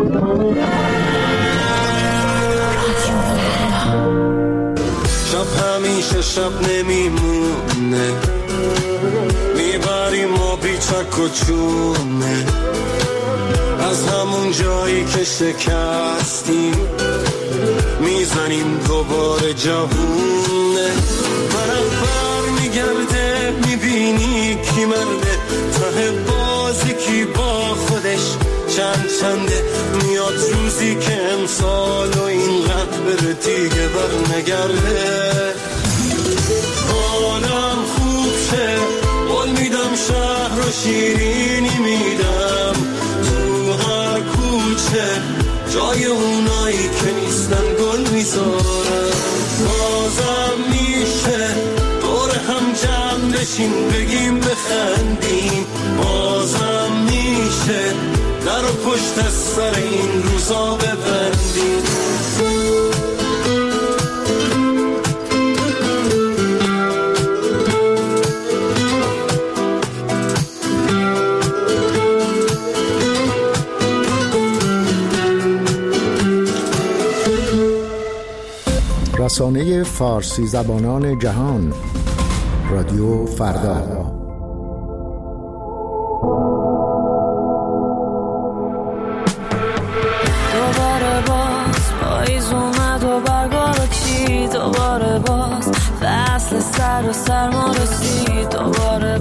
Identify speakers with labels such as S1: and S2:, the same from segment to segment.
S1: همیشه شب نمیمونه، میبریم ما بیچک و چونه، از همون جایی که شکستیم میزنیم دوباره جوونه. منم بر میگرده میبینی کی مرده، ته بازی کی با خودش چنده، میاد روزی که امسال و اینقدر بره دیگه بر نگرده. حالم خوب شه، قول میدم شهر و شیرینی میدم، تو هر کوچه جای اونایی که نیستن گل میذارم. بازم میشه دور هم جمع بشیم بگیم بخندیم، بازم میشه در و پشت از سر این روزا ببندیم.
S2: رسانه فارسی زبانان جهان، رادیو فردا.
S3: دوباره باز پاییز اومد و برگا چید، دوباره باز فصل سر و سرما رسید، دوباره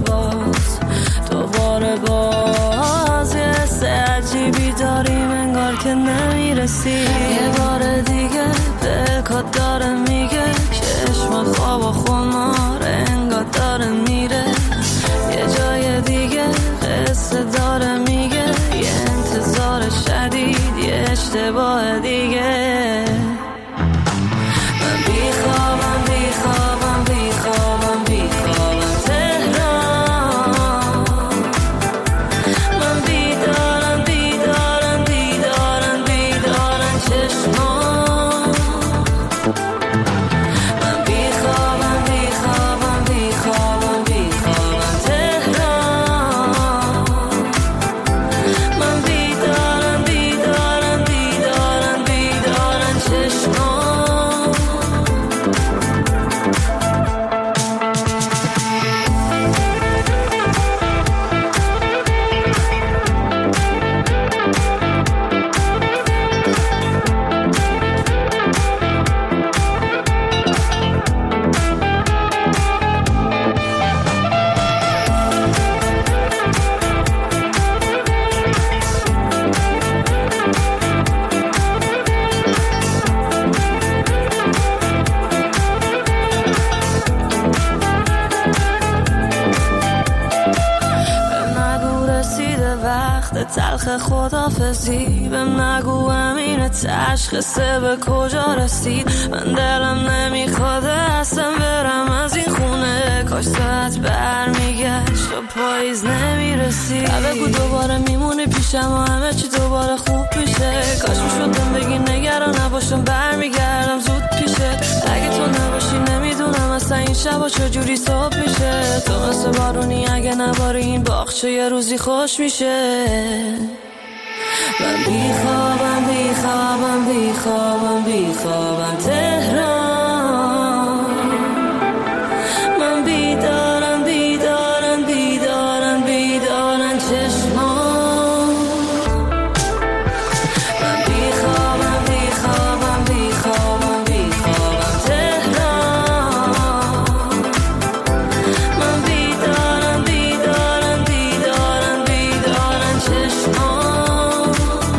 S3: باز یه حس عجیبی داریم انگار که نمیرسی. یه بار دیگه دلکات داره میگه چشم خواب و خمار انگار داره میره، یه جای دیگه قصه داره میگه یه انتظار شدید یه اشتباه دیگه. من بیخوابم تهران، من بیدارم چشمان. من بیخوابم تهران، من بیدارم چشمان. تلخ خدافزی بهم نگو امین تشخیصه به کجا رسید. من دلم نمیخواد اصلا برم از این خونه، کاش ساعت برمیگشت و پاییز نمیرسید. بگو دوباره میمونی پیشم و همه چی دوباره خوب میشه، کاش میشدم بگی نگران نباشم برمیگردم زود پیشه. اگه تو نباشی نمیدونم اصلا این شبا چجوری صبح میشه، تو مثل بارونی اگه نباری این باغچه یه روزی خوش میشه. من بیخوابم تهران، من بیدارم چشمان. من بیخوابم تهران، من بیدارم چشمان.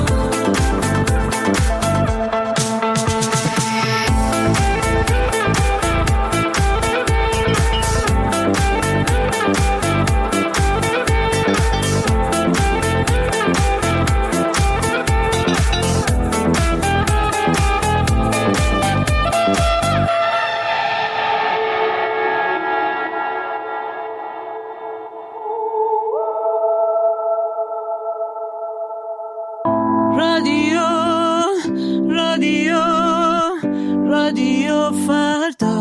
S3: رادیو فردا.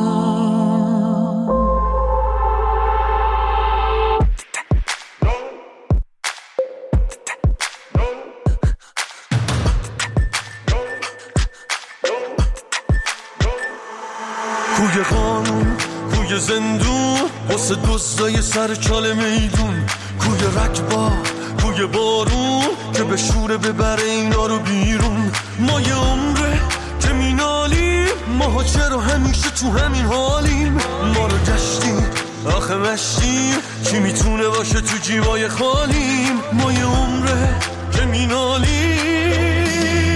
S1: خانون، کوی زندون واسه دوستای سر چال میدون، کوی رکبا کوی بارون که به شوره ببره اینا رو بیرون. ما یه عمره که مینالیم، ماها چرا همیشه تو همین حالیم؟ ما رو گشتیم آخه مشتیم، کی میتونه باشه تو جیبای خالیم؟ ما یه عمره که مینالیم،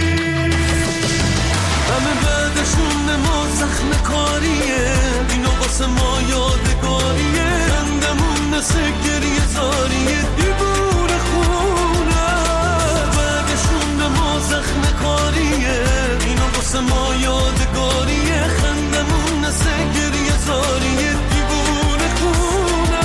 S1: همه بعدشون ما زخم کاریه، اینا واسه ما یادگاریه، خندمون مثل گریه زاریه، دیوونه خونه بعدشون ما زخم کاریه، اینا واسه ما یادگاریه، خندمون مثل گریه زاریه، دیوونه خونه.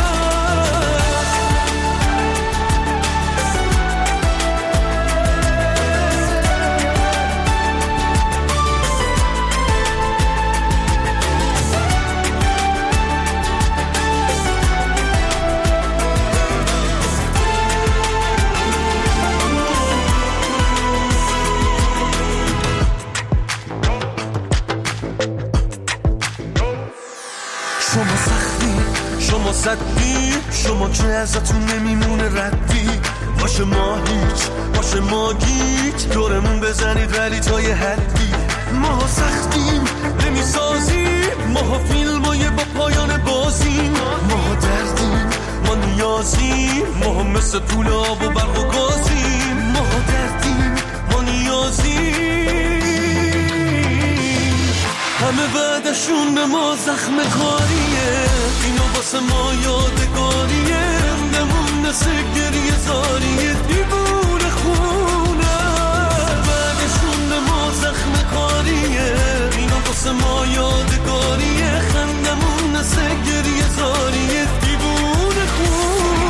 S1: شما سختی، شما صدی، شما که ازتون نمیمونه ردی، باشه ما هیچ، باشه ما گیج، دورمون بزنید ولی تا یه حدی. ما سختیم نمیسازیم، ما فیلمای با پایان بازیم، ما دردیم، ما نیازیم، ما مثل پول آب و برق و گازیم، ما دردیم، ما نیازیم، همه بعدشون به ما زخم کاریه، اینا واسه ما یادگاریه، رندمون مثل گریه زاریه، دیوونه خونه بعدشون به ما زخم کاریه، اینا واسه ما یادگاریه، خندمون مثل گریه زاریه، دیوونه خونه.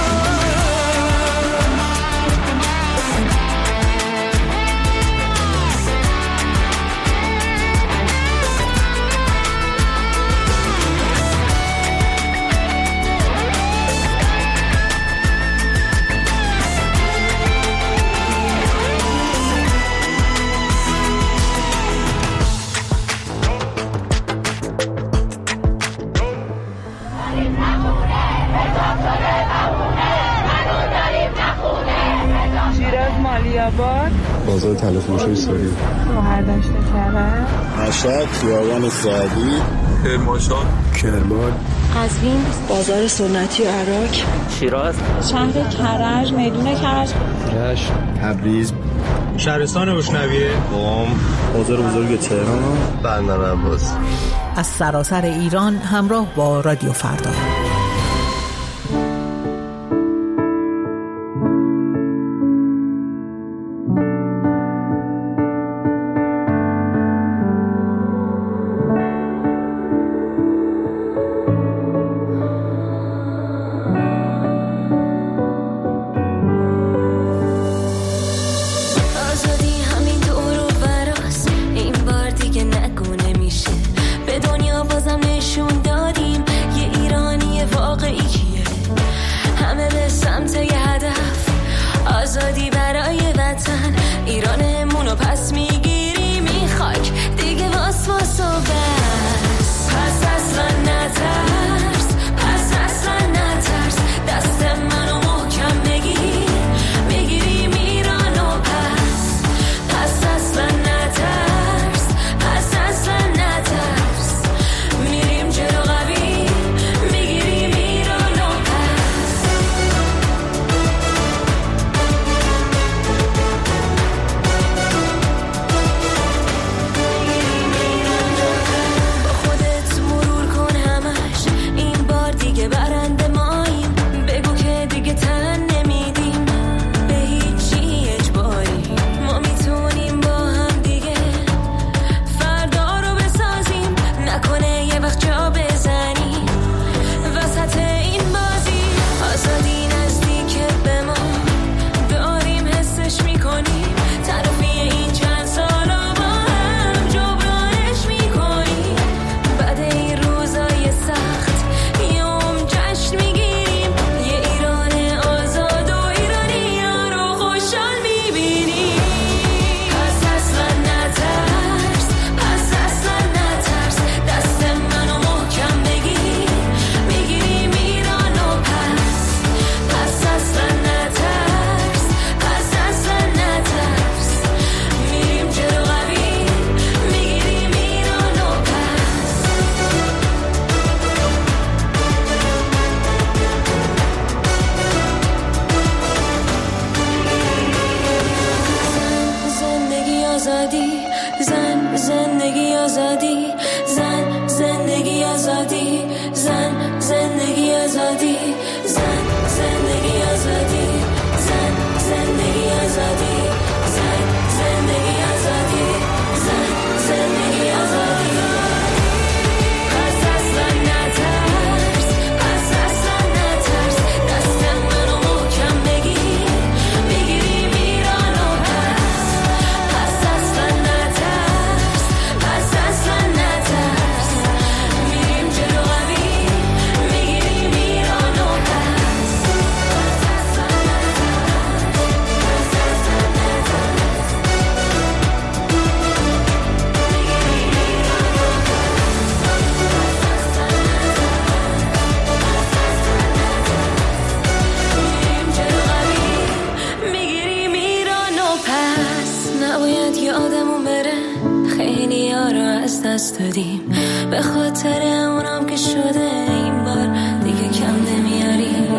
S4: بازار طلا فروشی سوری،
S5: مهردشت کرد،
S4: مشهد، خیابان سعدی،
S6: کرمانشاه،
S4: کرمان،
S5: قزوین، بازار سنتی عراق،
S7: شیراز،
S5: شهر کرج، میدون کرج،
S4: رشت، تبریز،
S6: شهرستان روشنویه،
S4: قم، بازار بزرگ تهران،
S6: بندر عباس.
S8: از سراسر ایران همراه با رادیو فردا.
S3: آزادی، زن زندگی آزادی، زن زندگی آزادی، زن زندگی آزادی، زن زندگی آزادی، زن زندگی آزادی، زن زندگی آزادی، زن زندگی آزادی. پس اصلا نترس، پس اصلا نترس، دست منو محکم بگیر، میگیریم ایران و پس اصلا نترس، پس اصلا نترس، میریم جلو قوی، میگیریم ایران و پس اصلا نترس، پس اصلا نترس، میگیریم ایران و میگیریم ایران و پس. نباید یادمون بره خیلی ها رو از دست دادیم، به خاطر اونم که شده این بار دیگه کم نمیاریم.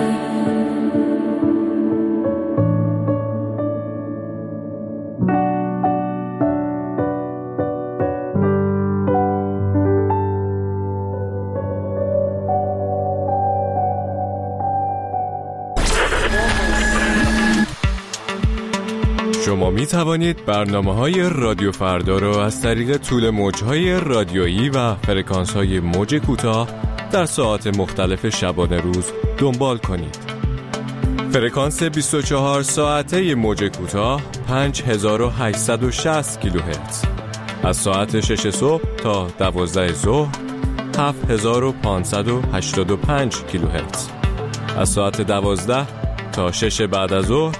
S7: شما می توانید برنامه‌های رادیو فردا را از طریق طول موج‌های رادیویی و فرکانس‌های موج کوتاه در ساعات مختلف شبانه روز دنبال کنید. فرکانس 24 ساعته موج کوتاه 5860 کیلوهرتز، از ساعت 6 صبح تا 12 ظهر 7585 کیلوهرتز، از ساعت 12 تا 6 بعد از ظهر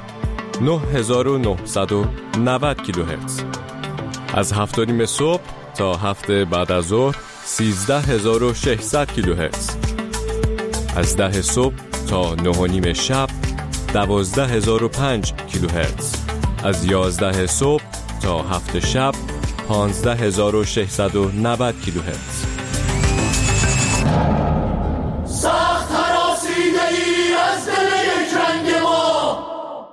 S7: 9990 کیلوهرتز، از 7:30 صبح تا 7 بعد از ظهر 13600 کیلوهرتز، از 10 صبح تا 9:30 شب 12005 کیلوهرتز، از 11 صبح تا 7 شب 15690 کیلوهرتز.
S1: سخت هراسیده ای از دل یک رنگ ما،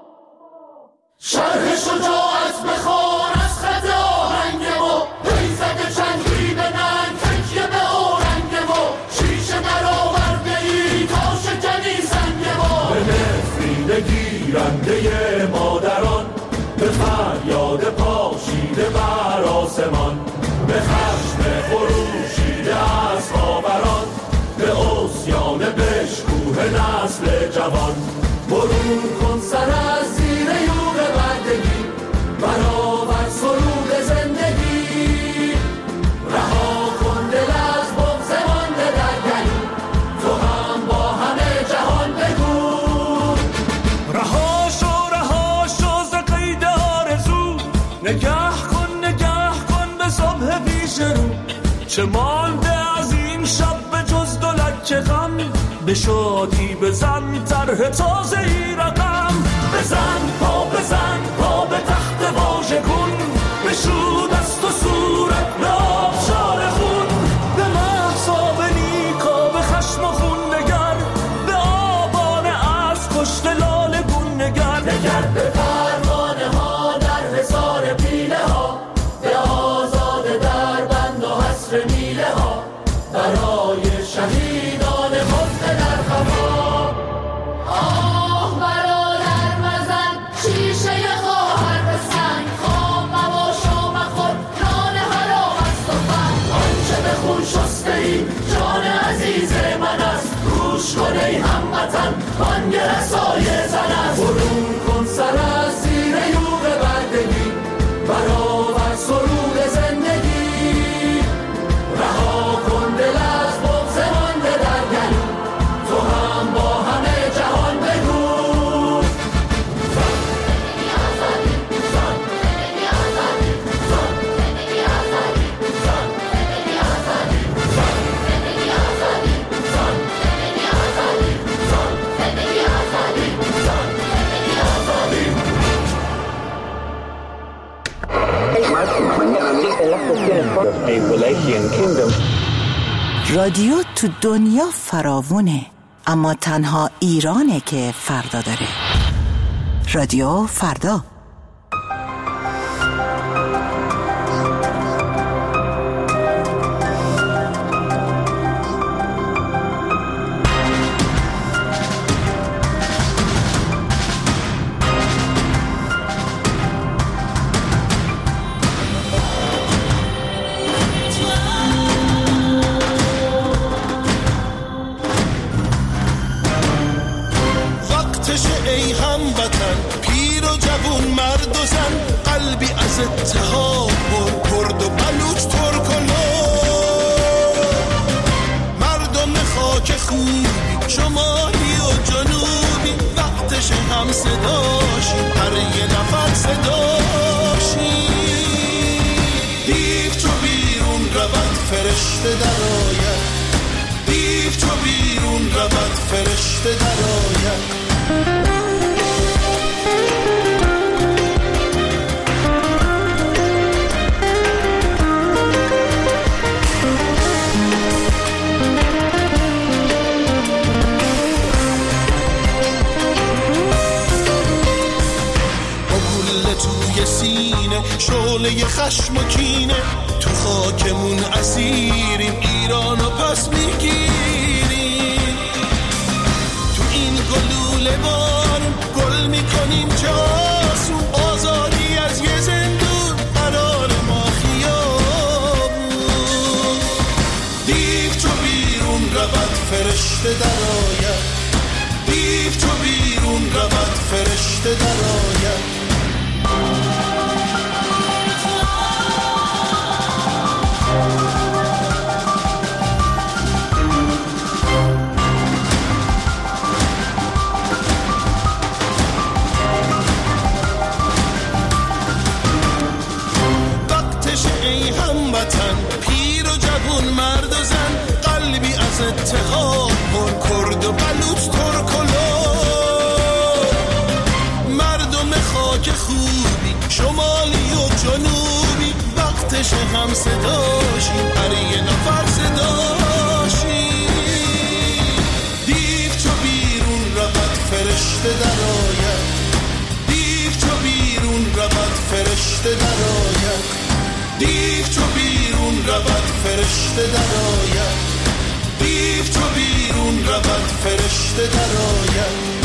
S1: شرح شجاعت بخوان از خط آهنگ ما، پیزد چنگی به ننگ تکیه به آرنگ ما، شیشه در آورده ای تا شکنی سنگ ما. به نفرین گیرنده مادران، به فریاد پاشیده بر آسمان، به خشم خروشیده از خاوران، به عصیان بشکوه نسل جوان. برون کن سر از زیر یوغ بردگی، برآور سرود زندگی، رها کن دل از بغض مانده در گلو، تو هم با همه جهان بگو. رها شو ز قید آرزو، نگه کن به صبح پیش رو، چه مانده از این شب به جز دو لکه غم، به شادی بزن طرح تازه ای رقم، بزن پا به تخت واژه کن، بشو دست و صورت به آبشار خون، به محصاب نیکا به خشم و خون نگر، به آبانه از کشت لاله گون نگر، نگر به پروانه ها در حصار پیله ها، به آزاده در بند و حصر میله ها، برای شهیدان خفته در خفا. آه برادر مزن شیشه خواهر به سنگ، خواب مباش و مخور نان حرام است و فن، آنچه به خون شسته ای جان عزیز من است، گوش کن ای هموطن بانگ رسای زن است. برون کن سر از زیر یوغ بردگی، برآور سرود زندگی، رها کن دل از بغض مانده در گلو، تو هم با همه جهان بگو. زندگی آزادی، زندگی آزادی، زندگی آزادی، زندگی آزادی، زندگی آزادی، زندگی آزادی، زندگی آزادی، زندگی آزادی.
S8: رادیو تو دنیا فراوونه، اما تنها ایرانه که فردا داره. رادیو فردا.
S1: از اتحاد پر کرد و بلوچ ترک و مردم خاک خوبی شمالی و جنوبی وقتش هم صداشی هر یه نفر صداشی دیو چو بیرون رود فرشته در آید دیو چو بیرون رود فرشته در آید شعله خشم و کینه تو خاکمون اسیریم ایرانو پس میگیریم تو این گلوله بارون گل میکنیم چه آسون آزادی از یه زندون قرار ما خیابون دیو چو بیرون رود فرشته در آید دیو چو بیرون رود فرشته در آید ای هموطن پیر و جوون مرد و زن قلبی از اتحاد پر کرد و بلوچ ترک و مردم خاک خوبی شمالی و جنوبی وقتش هم صداشی هر یه نفر صداشی دیو چو بیرون رود فرشته در آید دیو چو بیرون رود فرشته در آید دیو چو بیرون رود فرشته در آید دیو چو بیرون رود فرشته در آید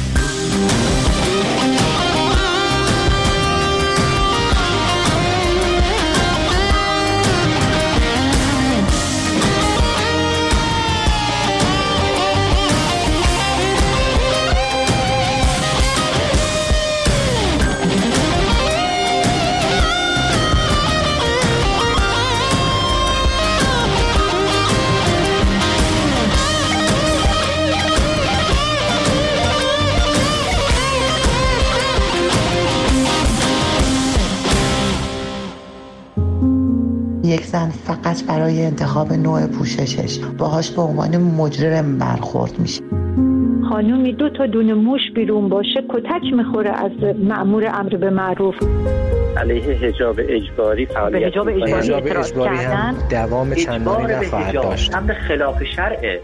S8: یک زن فقط برای انتخاب نوع پوششش باهاش به عنوان مجرم برخورد میشه.
S5: خانومی 2 تا دونه موش بیرون باشه کتک میخوره از مأمور امر به معروف.
S9: علیه حجاب اجباری فعالیت
S5: حجاب اجباری
S9: هم دوام چندانی نخواهد داشت. امر خلاف شرعه.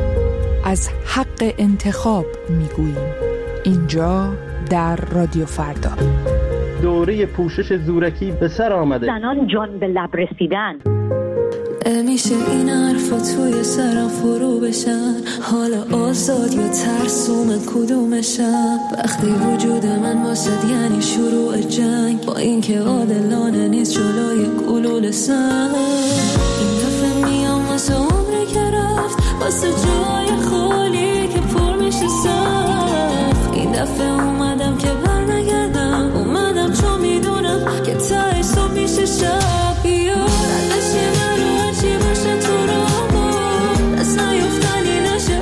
S10: از حق انتخاب میگوییم اینجا در رادیو فردا.
S11: دوره پوشش زورکی به سر آمده.
S5: زنان جان به لب رسیدن.
S3: نمیشه این حرفا توی سرم فرو بشن حالا آزاد یا ترسوم کدومشم وقتی وجود من واسد یعنی شروع جنگ با اینکه عادلانه نیست جلوی گلوله سنگ این دفعه میام واسه عمری که رفت واسه جای خالی که پر میشه سخت این دفعه اومدم که برنگردم اومدم چون میدونم که تای صبح میشه شب یاد ازش من رو هرچی باشه تو رامون از نیفتنی نشه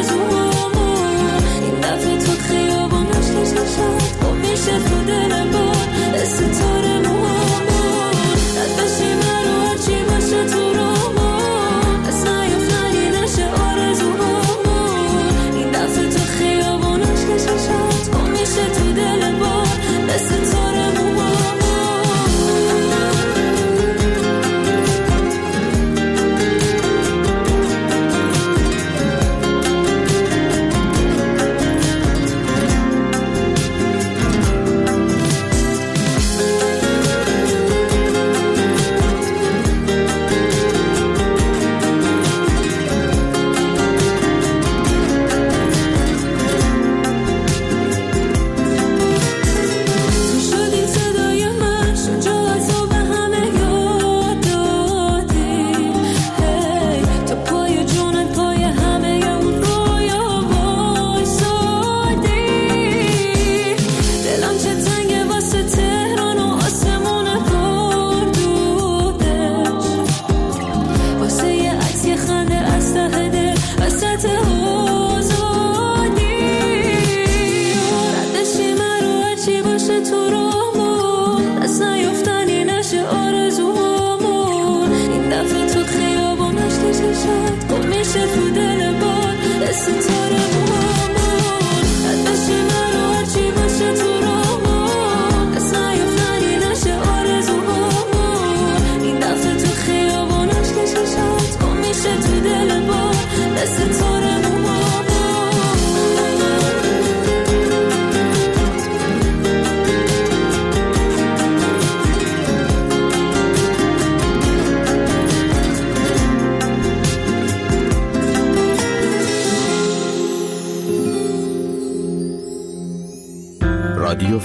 S3: آرزومون این دفعه تو خیابون نشکش نشد با میشه تو دل بار ستاره موامون ازش من رو هرچی باشه تو رامون از نیفتنی نشه آرزومون این دفعه تو خیابون نشکش نشد با میشه تو دل بار ستاره موامون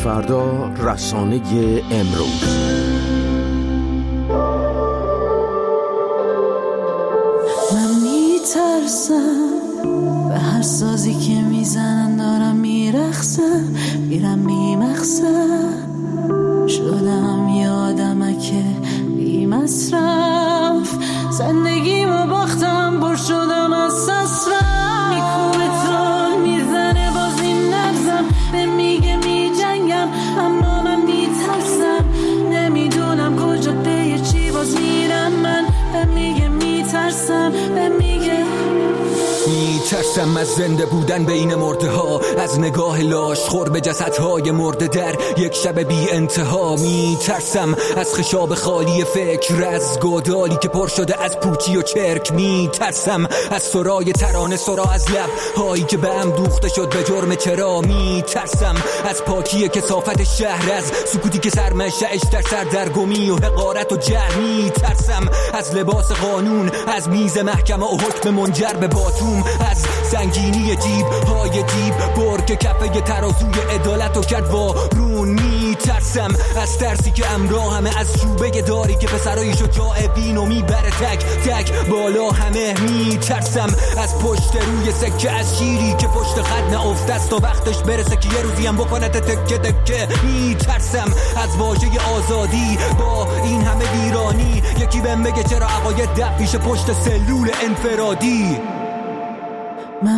S2: فردا، رسانه امروز.
S3: من میترسم به هر سازی که میزنن، دارم میرخصم، میرم میمخصم، شدم یادمک بی مصرف، زندگیمو باختم، بر شدم از سسرم، میکوبه تون میزنه باز این نبزم، به میگه میجنگم اما من میترسم، نمیدونم کجا به چی باز میرم، من به میگه میترسم، به میگه
S12: میترسم از زنده بودن بین مرده ها، از نگاه لاش خور به جسدهای مرده در یک شب بی انتها، میترسم از خشاب خالی فکر، از گودالی که پر شده از پوچی و چرک، میترسم از سرای ترانه، سرا از لب هایی که به هم دوخته شد به جرم چرا، میترسم از پاکی کثافت شهر، از سکوتی که سرمنشأش در سردرگمی و حقارت و جهل، میترسم از لباس قانون، از میز محکمه و حکم منجر به باتوم، از سنگینی جیب های دیب بر که کفه ترازوی عدالت و کرد وارون، میترسم از ترسی که همراه از شوبه داری که پسرای شجاع بینو میبره تک تک بالا همه، میترسم از پشت روی سکه، از شیری که پشت خط نافته است و وقتش برسه که یه روزی هم بکنه تکه تکه، میترسم از واژه آزادی با این همه ویرانی، یکی بهم بگه چرا عقاید دب پیش پشت سلول انفرادی.
S3: من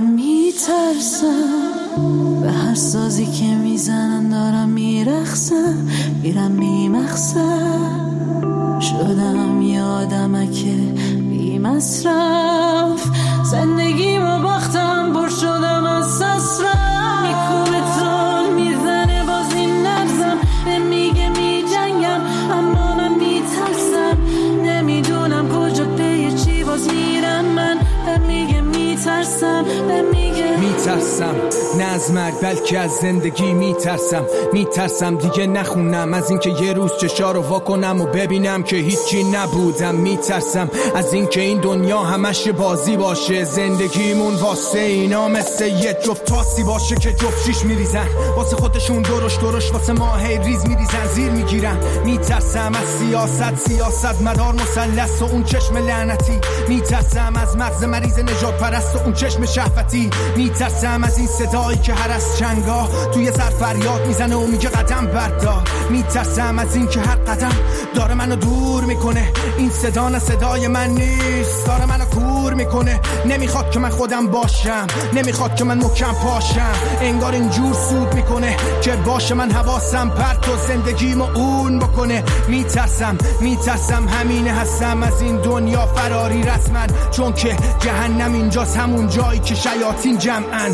S3: میترسم به هر سازی که میزنن، دارم میرخصم، میرم میمخصم، شدم یادمک بی مصرف، زندگیمو باختم، بر شدم از سسرم، میکوبه تون میزنه باز این نبزم، به میگه میجنگم اما من میترسم، نمیدونم کجا به چی باز میرم، من به میگه میترسم، به میگه
S13: میترسم، نه از مرگ بلکه از زندگی میترسم دیگه نخونم، از اینکه یه روز چشا رو واکنم و ببینم که هیچی نبودم، میترسم از اینکه این دنیا همش بازی باشه، زندگیمون واسه اینا مثل یه جفت تاسی باشه که جفت شیش میریزن واسه خودشون، درش واسه ما هی ریز میریزن زیر میگیرن، میترسم از سیاست مدار مثلث و اون چشم لعنتی، میترسم از مغز مریض نجات پرست و اون چشم شهوتی، میترسم از این صدایی که هر از چنگا توی سر فریاد میزنه و میگه قدم بردار، میترسم از این که هر قدم داره منو دور میکنه، این صدا نه صدای من نیست، داره منو کور میکنه، نمیخواد که من خودم باشم، نمیخواد که من محکم پاشم، انگار اینجور سود میکنه که باشه من حواسم پرت و زندگیمو اون بکنه، میترسم همینه هستم از این دنیا فراری رسمن، چون که جهنم اینجاست، همون جایی که شیاطین جمعن.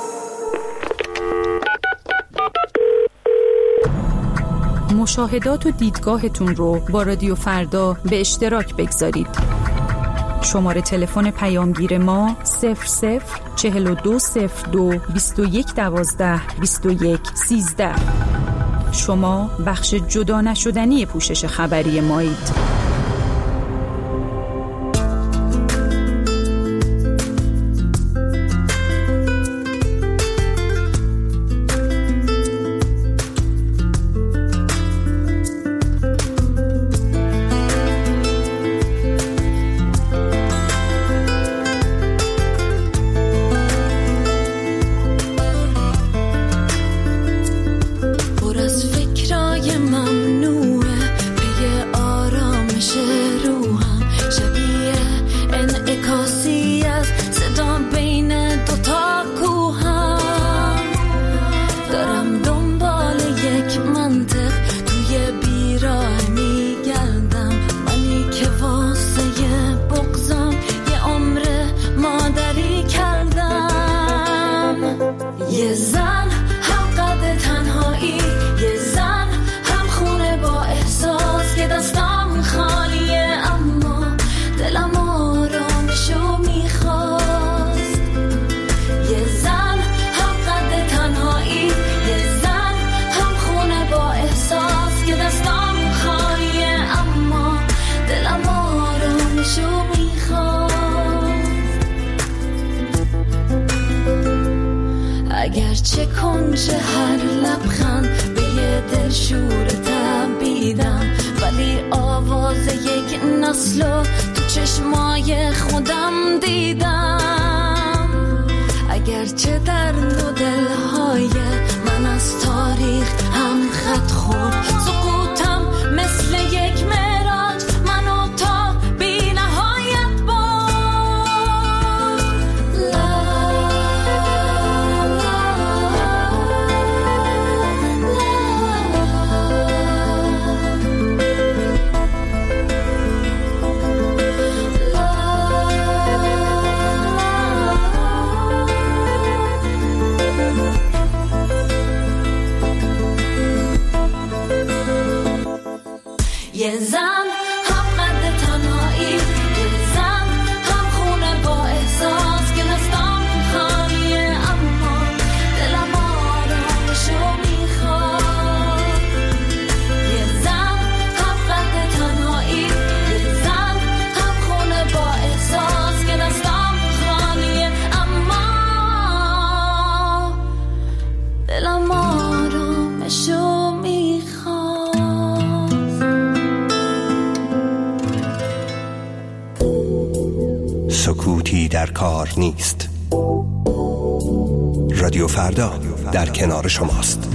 S10: مشاهدات و دیدگاهتون رو با رادیو فردا به اشتراک بگذارید. شماره تلفن پیامگیر ما 004202 2112 2113. شما بخش جدا نشدنی پوشش خبری مایید.
S3: پر از فکرای ممنوعه، پی آرام وصلو تو چشمای خودم دیدم، اگرچه در دو دلهای من از تاریخ هم خط خورد. سقوطم مثل یک معراج منو تا بی نهایت برد. یه زن هم قد تنهایی، یه زن هم خونه با احساس که دستام خالیه اما دلم آرامشو میخواد. یه زن هم قد تنهایی، یه زن هم خونه با احساس که دستام خالیه اما دلم آرامشو
S14: سکوتی در کار نیست. رادیو فردا در کنار شماست.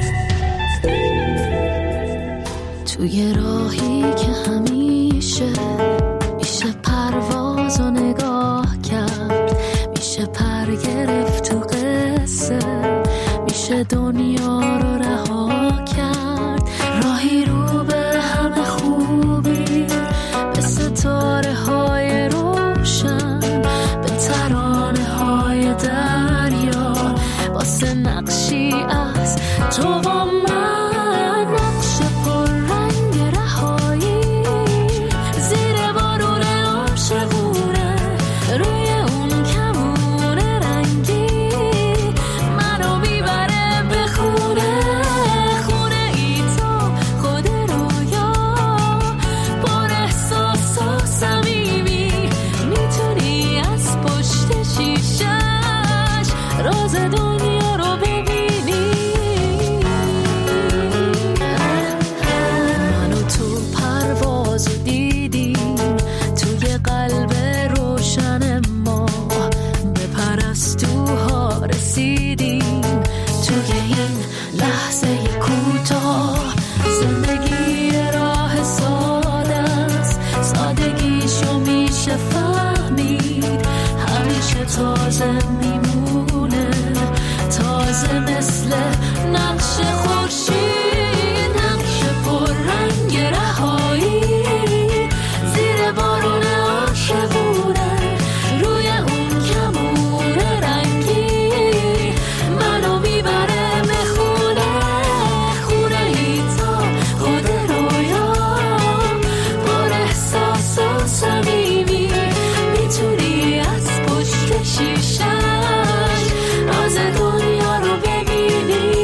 S3: توی راهی که همیشه میشه پرواز و نگاه کرد، میشه پر گرفت تو قصه، میشه دنیا رو رها کرد. راهی رو به همه خوبی، به ستاره های روشن، به ترانه های دریا، واسه نقشی از تو و من، نقش پر رنگ رهایی، زیر بارون عاشقونه، روی اون کمون رنگی، منو میبره به خونه، خونه ای تو خود رویا، پر احساس و صمیمی، میتونی از پشت شیشش راز دنیا رو ببینی. منو تو پرواز دیدیم، توی قلب روشن ما به پرستوها رسیدیم. توی این لحظه کوتاه زندگی راه ساده است، سادگیشو میشه فهمید، همیشه تازه میمونه، تازه مثل نقش خورشید، نقش پر رنگ رهایی، زیر بارون عاشقونه، روی اون کمون رنگی، منو میبره به خونه، خونه ای تا خود رویا، پر احساس و صمیمی، میتونی از پشت شیشش راز دنیا رو ببینی.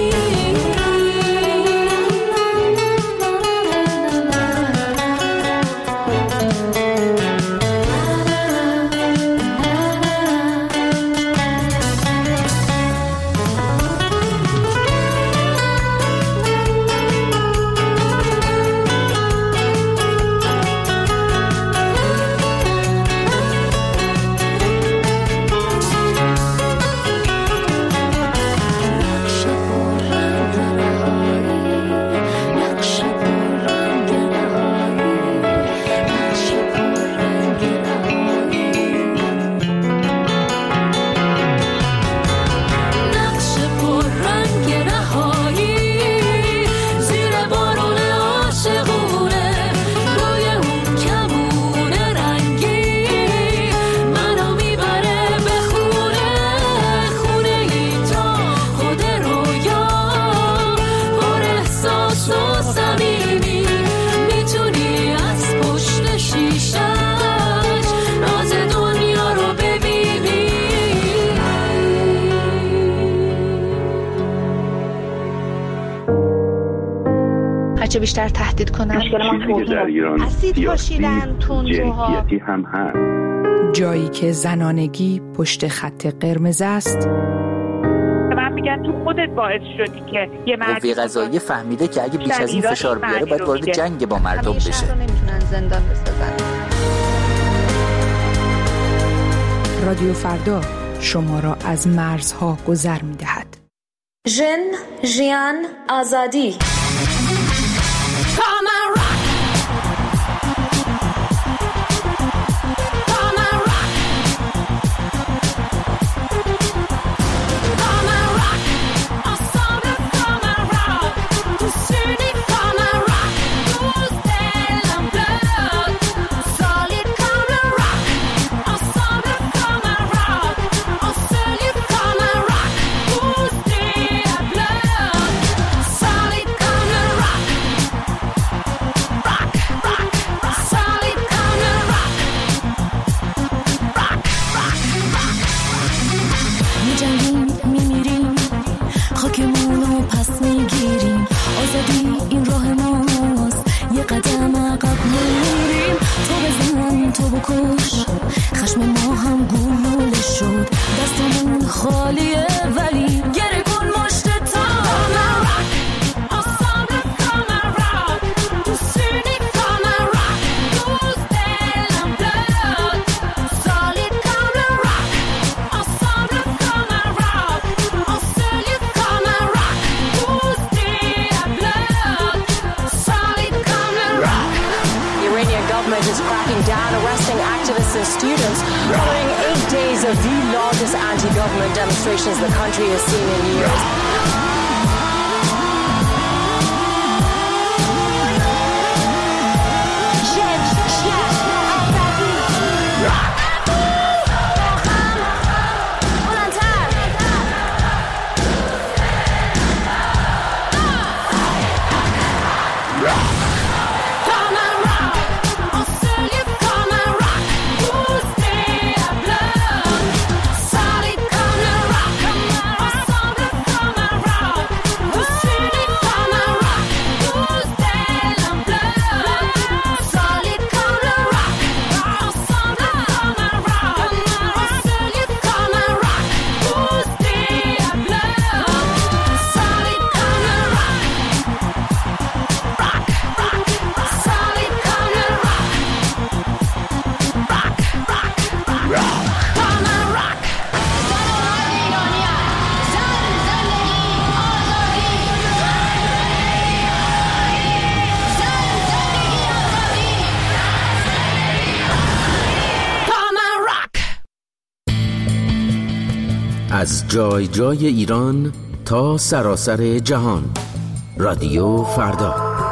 S15: هرچه بیشتر تهدید کنن
S16: چیزی که در ایران
S15: اسید پاشیدن تندروها
S16: جنسیتی هم هست.
S10: جایی که زنانگی پشت خط قرمز است.
S5: من میگن تو خودت باعث شدی که یه
S17: قوه قضاییه فهمیده که اگه بیش از این فشار بیاره باید وارد جنگ با مردم بشه.
S15: نمیتونن زندان بسازن.
S10: رادیو فردا شما را از مرزها گذر می‌دهد.
S3: ژن، ژیان، آزادی. خشم ما هم گلوله شد، دستمون خالیه ولی گره کن مشت تا.
S16: Is cracking down, arresting activists and students following 8 days of the largest anti-government demonstrations the country has seen in years.
S2: از جای جای ایران تا سراسر جهان، رادیو فردا.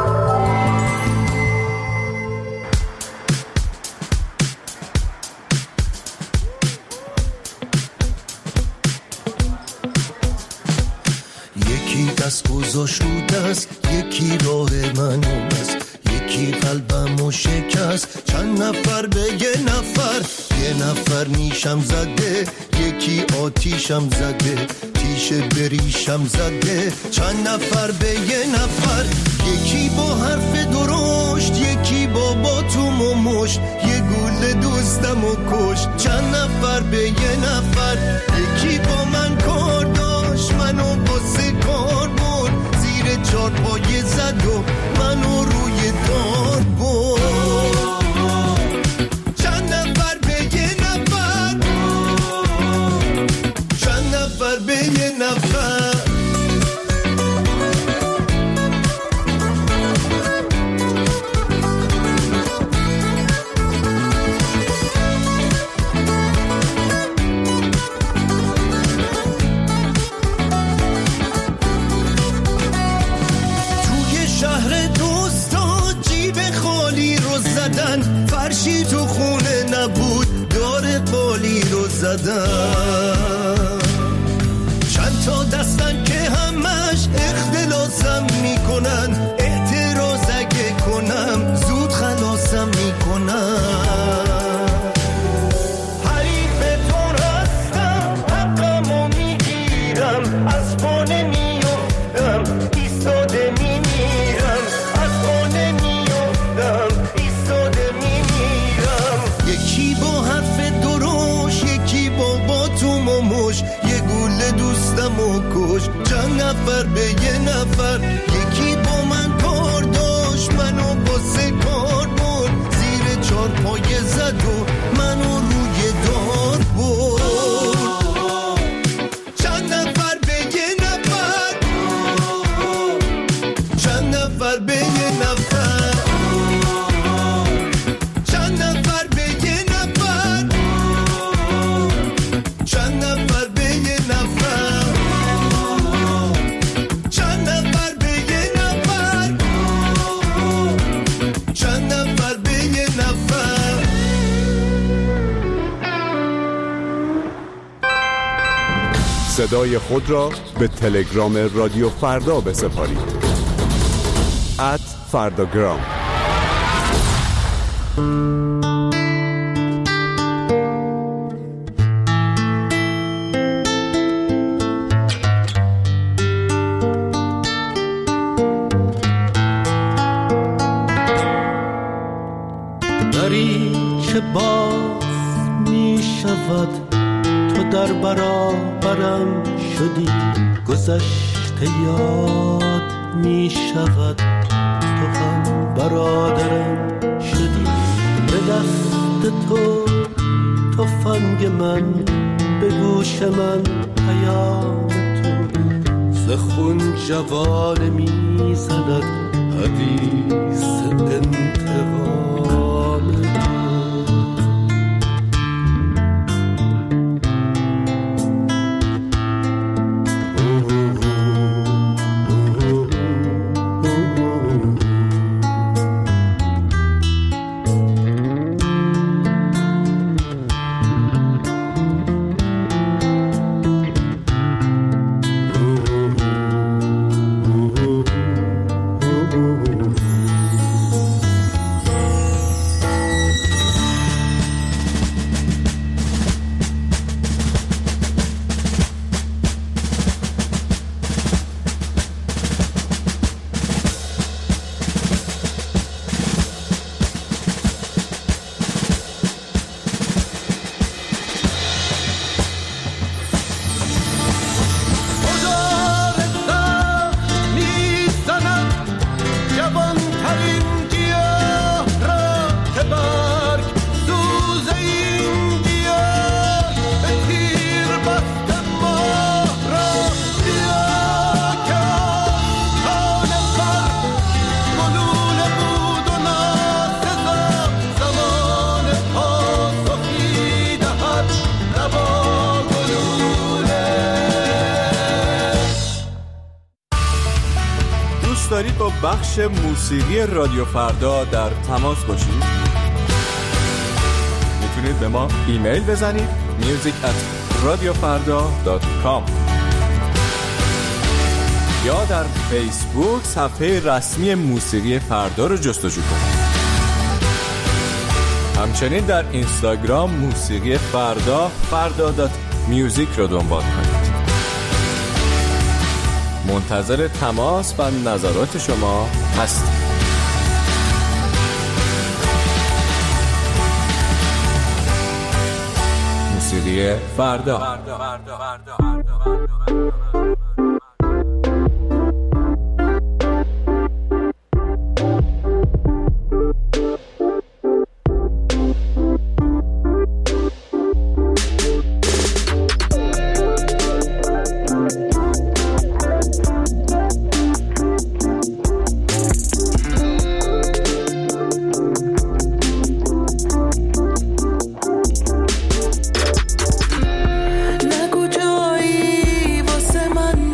S1: یکی دست گذاشت رو دست، یکی راه من است، یکی قلبمو شکست. چند نفر به یه نفر نیشم زده، یکی آتیشم زده، تیشه بریشم زده. چند نفر به یه نفر، یکی با حرف درشت، یکی با توم و مشت، یه گل دوستمو کشت. چند نفر به یه نفر، یکی با من کار داشت، منو واسه کار برد، زیر چارپایه زد و منو روی دار برد. چند نفر به یه نفر، چند نفر به یه نفر. فرشی تو خونه نبود، دار قالی رو زدن. چند تا دستن که همش اختلاسم میکنن، اعتراض اگه کنم زود خلاصم میکنن. حریفتون هستم، حقمو میگیرم، از پانه میفتم، ایستاده میمیرم، از پانه میفتم، ایستاده میمیرم. یکی با حرف درشت، یکی با تو
S17: صدای خود را به تلگرام رادیو فردا بسپارید. @فرداگرام.
S1: که باز می شود تو در برابرم شدی، گذشته یاد می شود تو هم برادرم شدی. به دست تو تفنگ من، به گوش من پیام تو، ز خون جوانه می زند حدیث انتقام.
S7: دارید با بخش موسیقی رادیو فردا در تماس باشید؟ میتونید به ما ایمیل بزنید music@radiofarda.com یا در فیسبوک صفحه رسمی موسیقی فردا رو جستجو کنید. همچنین در اینستاگرام موسیقی فردا farda.music رو دنبال کنید. منتظر تماس و نظرات شما هستیم. موسیقی فردا.
S1: نگو جایی واسه من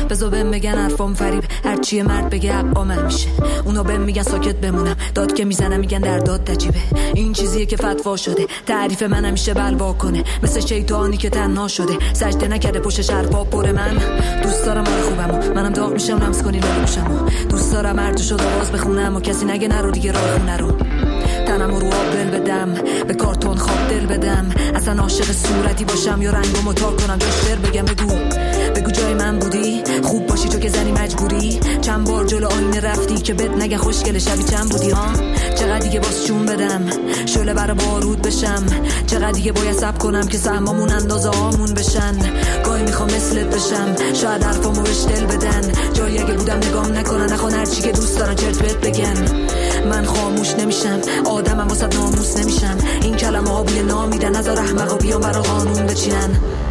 S3: بذار بهم بگن حرفام فریب، هرچی مرد بگه حقا من میشه. اونا بهم میگن ساکت بمونم، داد که میزنم میگن در داد تجیبه. این چیزیه که فتوا شده، تعریف من همیشه بلوا کنه، مثل شیطانی که تنها شده، سجده نکرده پشت حرفا پر. من دوست دارم آره خوبمو، منم داغ میشم لمس کنی نمیشم. دوست دارم هر جو شد آواز بخونم و کسی نگه نرو دیگه راه خونه رو. تنم رو آب دل بدم، به کارتون خواب دل بدم، اصلا عاشق صورتی باشم یا رنگمو تا کنم جاش دل بگم. بگو جای من بودی، خوب باشی تو که زنی مجبوری. چند بار جلو آینه رفتی که بد نگه خوشگل شبی چند بودی ها. چقدر دیگه باز چون بدم شعله برا بارود بشم، چقدر دیگه باید صبر کنم که سهمامون اندازه هامون بشن. گاهی میخوام مثلت بشم، شاید حرفامو بهش دل بدن، جایی اگه بودم نگام نکنن، نخوان هرچی که دوست دارن چرت بهت بگن. من خاموش نمیشم، آدمم واسه ناموس نمیشم، این کلمه ها بوی نامیدن، نذار احمقا بیان برا قانون بچینن.